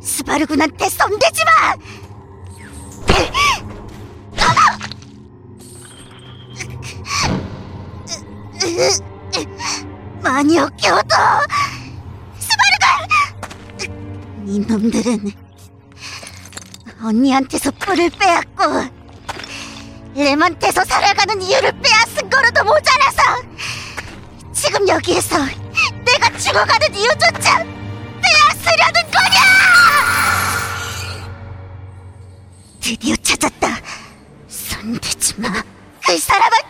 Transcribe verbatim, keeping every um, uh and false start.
스바르군한테 손대지 마! 많이 역겨워도 스바르군! 이놈들은 언니한테서 뿔을 빼앗고 렘한테서 살아가는 이유를 빼앗은 거로도 모자라서 지금 여기에서 내가 죽어가는 이유조차 빼앗으려는 거냐! 드디어 찾았다. 손대지 마. 그 사람은